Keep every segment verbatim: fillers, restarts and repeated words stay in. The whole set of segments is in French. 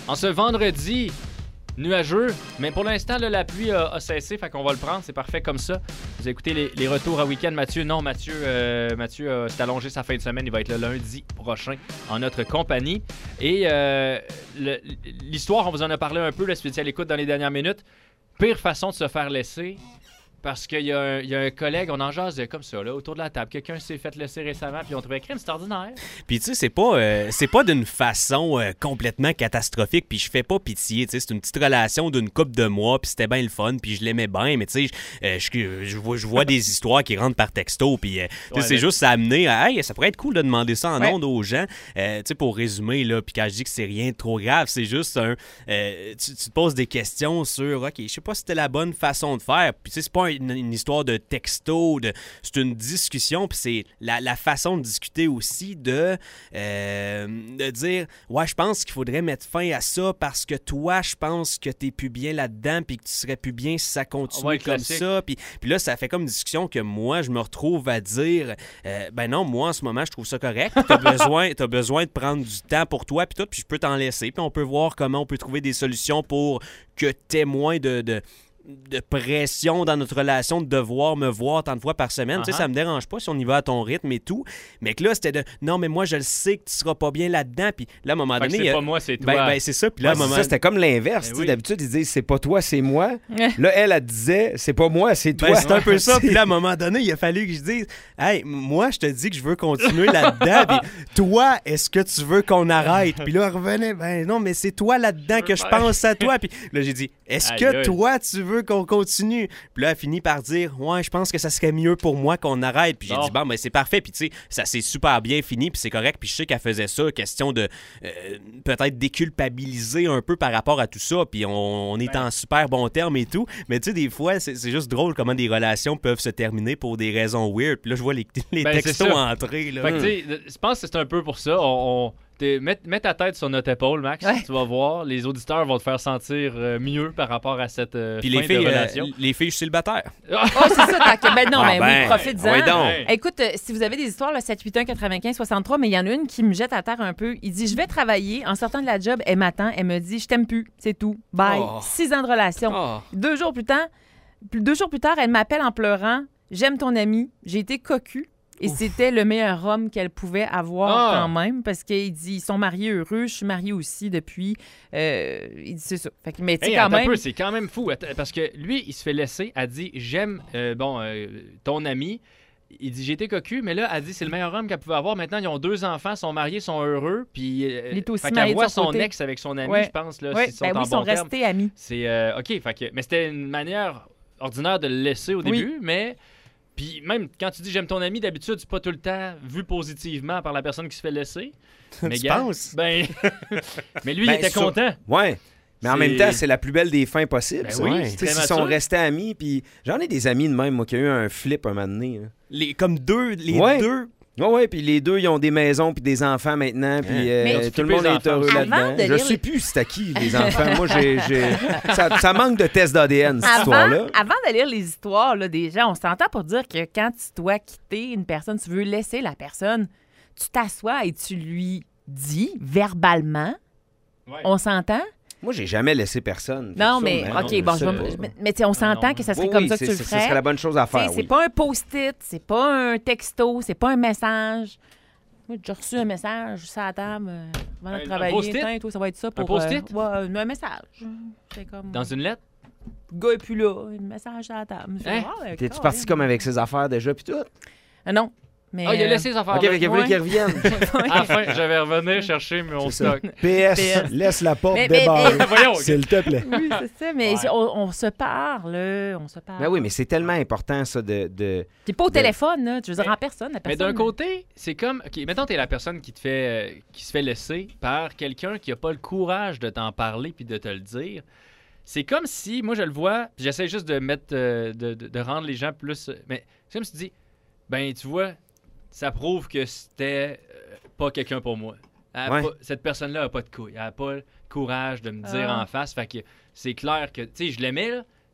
En ce vendredi nuageux, mais pour l'instant, là, la pluie a, a cessé, fait qu'on va le prendre, c'est parfait comme ça. Vous écoutez les, les retours à week-end. Mathieu, non, Mathieu, euh, Mathieu euh, s'est allongé sa fin de semaine, il va être le lundi prochain en notre compagnie. Et euh, le, l'histoire, on vous en a parlé un peu, le spécial écoute dans les dernières minutes. Pire façon de se faire laisser... Parce qu'il y, y a un collègue, on en jase comme ça, là, autour de la table. Quelqu'un s'est fait laisser récemment, puis on trouvait crime, c'est ordinaire. Puis tu sais, c'est pas, euh, c'est pas d'une façon euh, complètement catastrophique, puis je fais pas pitié, tu sais, c'est une petite relation d'une couple de mois, puis c'était bien le fun, puis je l'aimais bien, mais tu sais, euh, je, je, vois, je vois des histoires qui rentrent par texto, puis euh, ouais, c'est mais... juste ça amener à, hey, ça pourrait être cool de demander ça en ouais. ondes aux gens, euh, tu sais, pour résumer, là, puis quand je dis que c'est rien de trop grave, c'est juste un, euh, tu, tu te poses des questions sur, ok, je sais pas si c'était la bonne façon de faire, puis tu sais, c'est pas un Une, une histoire de texto, de, c'est une discussion, puis c'est la, la façon de discuter aussi, de, euh, de dire « Ouais, je pense qu'il faudrait mettre fin à ça parce que toi, je pense que t'es plus bien là-dedans puis que tu serais plus bien si ça continue ouais, comme classique. ça. » Puis là, ça fait comme une discussion que moi, je me retrouve à dire euh, « Ben non, moi, en ce moment, je trouve ça correct. T'as besoin, t'as besoin de prendre du temps pour toi, puis tout, puis je peux t'en laisser. Puis on peut voir comment on peut trouver des solutions pour que t'aies moins de... de de pression dans notre relation de devoir me voir tant de fois par semaine. Uh-huh. Tu sais, ça me dérange pas si on y va à ton rythme et tout. Mais que là, c'était de non, mais moi, je le sais que tu seras pas bien là-dedans. Puis là, à un moment fait donné. C'est a... pas moi, c'est toi. Ben, ben c'est ça. Puis là, ouais, à un moment. Ça, c'était comme l'inverse. Ben oui. D'habitude, ils disent c'est pas toi, c'est moi. Là, elle, elle disait c'est pas moi, c'est toi. Ben, c'est un peu ça. Puis là, à un moment donné, il a fallu que je dise hey, moi, je te dis que je veux continuer là-dedans. Puis toi, est-ce que tu veux qu'on arrête? Puis là, elle revenait ben non, mais c'est toi là-dedans que je pense à toi. Puis là, j'ai dit est-ce aïe, que aïe. toi, tu veux qu'on continue? Puis là, elle finit par dire ouais, je pense que ça serait mieux pour moi qu'on arrête. Puis j'ai non. dit bon, ben c'est parfait. Puis tu sais, ça s'est super bien fini. Puis c'est correct. Puis je sais qu'elle faisait ça, question de euh, peut-être déculpabiliser un peu par rapport à tout ça. Puis on, on est ben. en super bon terme et tout. Mais tu sais, des fois, c'est, c'est juste drôle comment des relations peuvent se terminer pour des raisons weird. Puis là, je vois les, les ben, textos entrer. Là. Fait que tu sais, je pense que c'est un peu pour ça. On. on... Mets, mets ta tête sur notre épaule, Max. Ouais. Tu vas voir. Les auditeurs vont te faire sentir euh, mieux par rapport à cette euh, Puis fin les filles, de relation. Euh, les filles, je suis célibataire. Oh, c'est ça. Tant que... Ben non, ah, mais ben, oui, profite-en. Ouais, donc. Écoute, euh, si vous avez des histoires, là, sept huit un quatre-vingt-quinze soixante-trois, mais il y en a une qui me jette à terre un peu. Il dit, je vais travailler. En sortant de la job, elle m'attend. Elle me dit, je t'aime plus. C'est tout. Bye. Oh. Six ans de relation. Oh. Deux jours plus tard, deux jours plus tard, elle m'appelle en pleurant. J'aime ton ami. J'ai été cocu. Et Ouf. C'était le meilleur homme qu'elle pouvait avoir ah. quand même, parce qu'il dit ils sont mariés heureux, je suis mariée aussi depuis. Euh, il dit c'est ça. Fait que, mais tu sais, hey, quand même. Un peu, c'est quand même fou, parce que lui, il se fait laisser, elle dit j'aime euh, bon euh, ton ami. Il dit j'ai été cocu, mais là, elle dit c'est le meilleur homme qu'elle pouvait avoir. Maintenant, ils ont deux enfants, sont mariés, sont heureux. Puis euh, il est aussi fait marié qu'elle voit de son, son côté. ex avec son ami, ouais. je pense. Là, ouais. s'ils sont ben en oui, ils bon sont terme. restés amis. C'est euh, OK, fait que, mais c'était une manière ordinaire de le laisser au début, oui. mais. Puis même quand tu dis j'aime ton ami, d'habitude, c'est pas tout le temps vu positivement par la personne qui se fait laisser. Mais tu penses? Ben, mais lui, ben, il était sur... content. Ouais. Mais en c'est... même temps, c'est la plus belle des fins possibles. Ben oui, ouais. Ils sont restés amis. Puis j'en ai des amis de même, moi, qui ont eu un flip un moment donné. Hein. Les, comme deux, les ouais. deux... Oui, oui, puis les deux, ils ont des maisons puis des enfants maintenant, puis euh, tout le monde est heureux là-dedans. Je sais plus c'est à qui, les enfants. Moi, j'ai, j'ai... Ça, ça manque de tests d'A D N, cette avant, histoire-là. Avant de lire les histoires là, des gens, on s'entend pour dire que quand tu dois quitter une personne, tu veux laisser la personne, tu t'assois et tu lui dis verbalement, ouais. on s'entend? Moi, j'ai jamais laissé personne. Non, mais, ça, OK, non, bon, je vais, mais, mais on s'entend non, que ça serait oui, comme ça que tu le ferais. Ce serait la bonne chose à faire, C'est oui. pas un post-it, c'est pas un texto, c'est pas un message. Moi, j'ai reçu un message sur la table euh, avant de un, travailler. Un toi, ça va être ça pour... Un post-it? Euh, ouais, un message. C'est comme... Dans une lettre? Le gars est plus là, un message sur la table. Hein? Ah, t'es-tu parti ouais. comme avec ses affaires déjà, puis tout? Euh, non. Mais ah, il a laissé ses affaires. OK, il voulait qu'il revienne. À la fin, j'avais revenir chercher mon stock. P S, P S, laisse la porte débarrer. S'il te plaît. Oui, c'est ça, mais ouais. on, on se parle, on se parle. Ben oui, mais c'est tellement important, ça, de... de t'es pas au de... téléphone, là. Tu veux dire en personne, la personne. Mais d'un côté, c'est comme... OK, mettons, t'es la personne qui te fait... Euh, qui se fait laisser par quelqu'un qui a pas le courage de t'en parler puis de te le dire. C'est comme si, moi, je le vois, puis j'essaie juste de mettre... Euh, de, de, de rendre les gens plus... Mais c'est comme si tu dis, ben, tu vois... Ça prouve que c'était euh, pas quelqu'un pour moi. Ouais. Pas, cette personne-là a pas de couilles. Elle a pas le courage de me dire ah. en face. Fait que c'est clair que, tu sais, je l'aimais, là,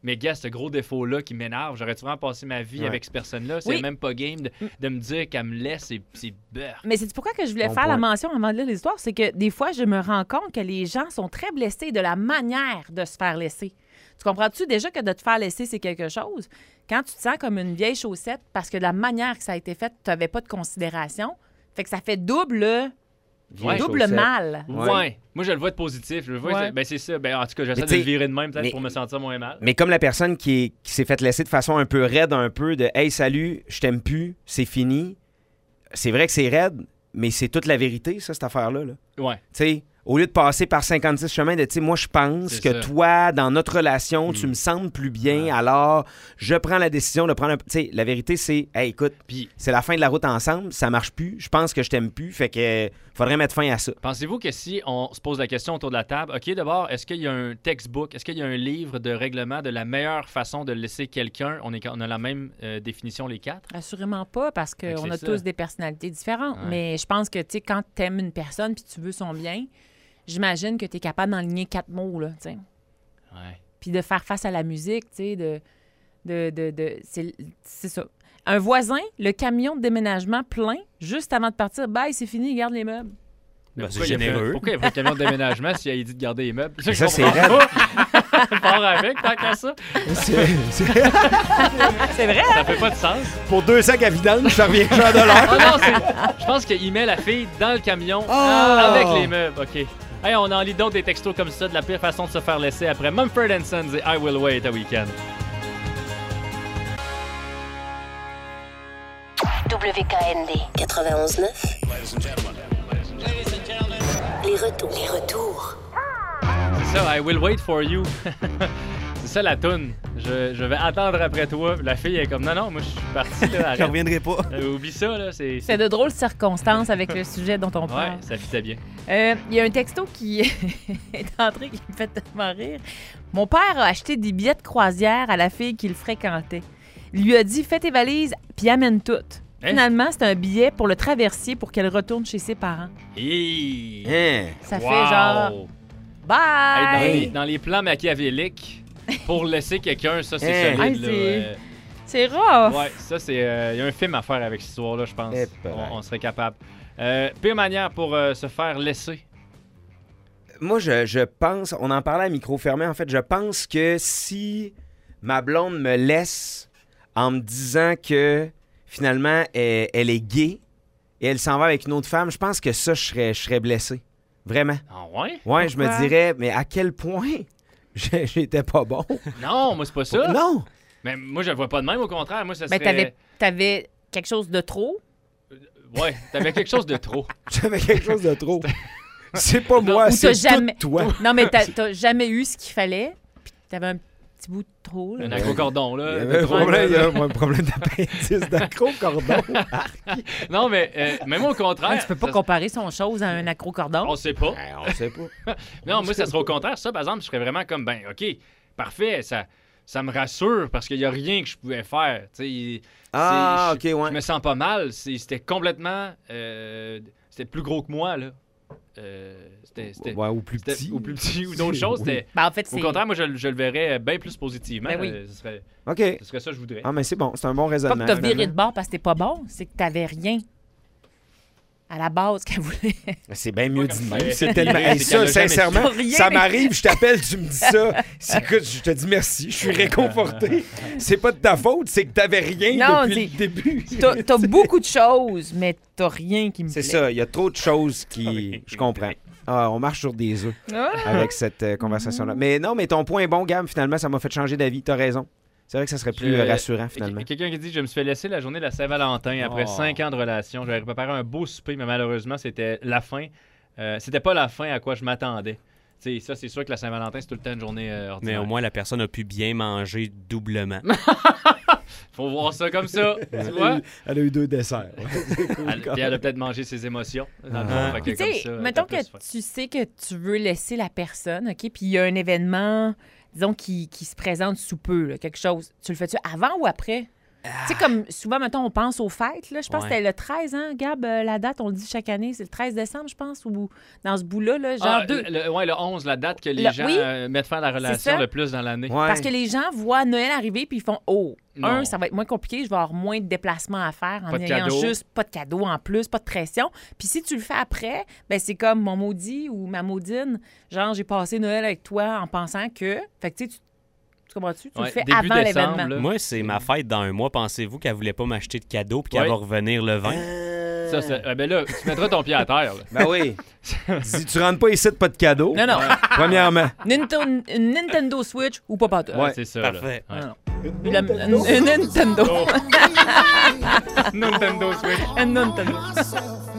Mais gars, ce gros défaut-là qui m'énerve, j'aurais-tu vraiment passé ma vie ouais. avec cette personne-là? C'est oui. même pas game de, de me dire qu'elle me laisse, c'est, c'est beurre. Mais c'est pourquoi que je voulais bon faire point. la mention avant de lire l'histoire, c'est que des fois, je me rends compte que les gens sont très blessés de la manière de se faire laisser. Tu comprends-tu déjà que de te faire laisser, c'est quelque chose? Quand tu te sens comme une vieille chaussette parce que de la manière que ça a été fait, tu n'avais pas de considération, fait que ça fait double... Ouais, double chaussette. mal. Ouais. ouais. Moi, je le vois de positif. Je le vois, ouais. ben, c'est ça. Ben, en tout cas, j'essaie de le virer de même, peut-être, mais, pour me sentir moins mal. Mais comme la personne qui, est, qui s'est fait laisser de façon un peu raide, un peu de « Hey, salut, je t'aime plus, c'est fini », c'est vrai que c'est raide, mais c'est toute la vérité, ça, cette affaire-là. Là. Ouais. Tu sais, au lieu de passer par cinquante-six chemins de, tu sais, moi, je pense c'est que ça. toi, dans notre relation, mmh. tu me sembles plus bien, ouais. alors je prends la décision de prendre un... Tu sais, la vérité, c'est, hey, écoute, Puis, c'est la fin de la route ensemble, ça marche plus, je pense que je t'aime plus, fait que faudrait mettre fin à ça. Pensez-vous que si on se pose la question autour de la table, OK, d'abord, est-ce qu'il y a un textbook, est-ce qu'il y a un livre de règlement de la meilleure façon de laisser quelqu'un, on, est, on a la même euh, définition les quatre? Assurément pas, parce qu'on a ça. tous des personnalités différentes, ouais. mais je pense que, tu sais, quand t'aimes une personne puis tu veux son bien, j'imagine que tu es capable d'enligner quatre mots, là, tu sais. Ouais. Puis de faire face à la musique, tu sais, de... de, de, de c'est, c'est ça. Un voisin, le camion de déménagement plein, juste avant de partir, bye, c'est fini, garde les meubles. Ben, c'est généreux. Pourquoi il y a pas de camion de déménagement s'il a dit de garder les meubles? Ça, ça c'est raide. Part avec, tant qu'à ça. C'est, c'est... c'est vrai. Ça fait pas de sens. Pour deux sacs à vidange, ça revient cher de l'heure. Oh non, c'est... Je pense qu'il met la fille dans le camion oh! avec les meubles. OK. Hey, on en lit d'autres des textos comme ça, de la pire façon de se faire laisser après Mumford and Sons et I Will Wait a Weekend. W K N D quatre-vingt-onze neuf. Les retours. Les retours. C'est ça, I Will Wait for You. C'est ça la toune. Je, je vais attendre après toi. La fille est comme non, non, moi je suis parti. Là, je reviendrai pas. Euh, oublie ça. Là, c'est, c'est... c'est de drôles circonstances avec le sujet dont on parle. Ouais, ça fitait bien. Il euh, y a un texto qui est entré qui me fait tellement rire. Mon père a acheté des billets de croisière à la fille qu'il fréquentait. Il lui a dit fais tes valises puis amène toutes. Hein? Finalement, c'est un billet pour le traversier pour qu'elle retourne chez ses parents. Hey. Hein? Ça wow. fait genre bye! Hey, dans, les, dans les plans machiavéliques, pour laisser quelqu'un, ça, c'est hein? solide. Hey, c'est... Là, euh... c'est rough! Ouais, ça, c'est... Il euh, y a un film à faire avec cette histoire-là, je pense. On, on serait capable. Euh, pire manière pour euh, se faire laisser? Moi, je, je pense... On en parlait à micro fermé, en fait. Je pense que si ma blonde me laisse en me disant que... Finalement, elle, elle est gay et elle s'en va avec une autre femme. Je pense que ça, je serais, je serais blessé. Vraiment. Ah ouais? Ouais, je me dirais, mais à quel point j'étais pas bon? Non, moi, c'est pas ça. Non. Mais moi, je le vois pas de même, au contraire. Moi, ça serait... Mais t'avais, t'avais quelque chose de trop? Euh, ouais, t'avais quelque chose de trop. J'avais quelque chose de trop. C'est pas moi, non, c'est jamais... tout toi. Non, mais t'as, t'as jamais eu ce qu'il fallait, puis t'avais un petit bout de trop. Là. Un accrocordon, là. Il y avait un problème, il y a un problème d'appendix, d'accrocordon. Non, mais euh, même au contraire... Ouais, tu peux pas ça... comparer son chose à un accrocordon. On sait pas. Ben, on sait pas. Non, moi, ça serait au contraire. Ça, par exemple, je serais vraiment comme, ben, OK, parfait, ça... Ça me rassure parce qu'il n'y a rien que je pouvais faire. T'sais, ah, je, OK, ouais. Je me sens pas mal. C'est, c'était complètement... Euh, c'était plus gros que moi, là. Euh, c'était, c'était, ouais, ou plus c'était, petit. Ou plus petit, ou d'autres choses. C'était, ben, en fait, au contraire, moi, je, je le verrais bien plus positivement. Ben oui. euh, ce, serait, OK. ce serait ça que je voudrais. Ah, mais c'est bon. C'est un bon raisonnement. Pas que t'as viré de bord parce que t'es pas bon. C'est que t'avais rien. À la base qu'elle voulait. C'est bien mieux dit même. C'est, c'est tellement... Hey, ça, sincèrement, ça m'arrive, je t'appelle, tu me dis ça. C'est, écoute, je te dis merci, je suis réconforté. C'est pas de ta faute, c'est que t'avais rien non, depuis le début. T'as, t'as beaucoup de choses, mais t'as rien qui me c'est plaît. C'est ça, il y a trop de choses qui... Je comprends. Ah, on marche sur des œufs ah. avec cette euh, conversation-là. Mais non, mais ton point est bon, Gab, finalement, ça m'a fait changer d'avis. T'as raison. C'est vrai que ça serait plus je, rassurant, finalement. Quelqu'un qui dit « Je me suis fait laisser la journée de la Saint-Valentin après oh. cinq ans de relation. J'avais préparé un beau souper, mais malheureusement, c'était la fin. Euh, c'était pas la fin à quoi je m'attendais. » T'sais, ça, c'est sûr que la Saint-Valentin, c'est tout le temps une journée euh, ordinaire. Mais au moins, la personne a pu bien manger doublement. Faut voir ça comme ça, tu vois? Elle a eu deux desserts. Cool, elle, puis elle a peut-être mangé ses émotions. Dans ah. le fond, comme ça, mettons que tu sais que tu veux laisser la personne, OK? Puis il y a un événement... disons, qui, qui se présente sous peu, là, quelque chose. Tu le fais-tu avant ou après? Tu sais, comme souvent, mettons, on pense aux fêtes. Là. Je pense Ouais. que c'était le treize, hein, Gab, euh, la date, on le dit chaque année. C'est le treize décembre, je pense, ou dans ce bout-là. Là, genre Ah, deux... le, ouais, le onze, la date que les Le- gens oui. euh, mettent fin à la relation ça. le plus dans l'année. Ouais. Parce que les gens voient Noël arriver puis ils font « Oh, Non. un, ça va être moins compliqué, je vais avoir moins de déplacements à faire en Pas de ayant cadeaux. juste pas de cadeaux en plus, pas de pression. » Puis si tu le fais après, ben c'est comme mon maudit ou ma maudine. Genre, j'ai passé Noël avec toi en pensant que... Fait que tu sais, tu Tu comprends-tu? Tu Ouais, le fais début avant décembre, l'événement. là. Moi, c'est ma fête dans un mois. Pensez-vous qu'elle voulait pas m'acheter de cadeaux puis qu'elle Ouais. va revenir le vingt? Ça, c'est- ah, ben là, tu mettras ton pied à terre. là. Ben oui. Si tu rentres pas ici, pas de cadeau. Non, non. Premièrement. Ninten- une Nintendo Switch ou pas partout. Ouais, Ouais, c'est ça. là. parfait. Ouais. Non, non. Une, une- une Nintendo. Nintendo Switch. Une Nintendo.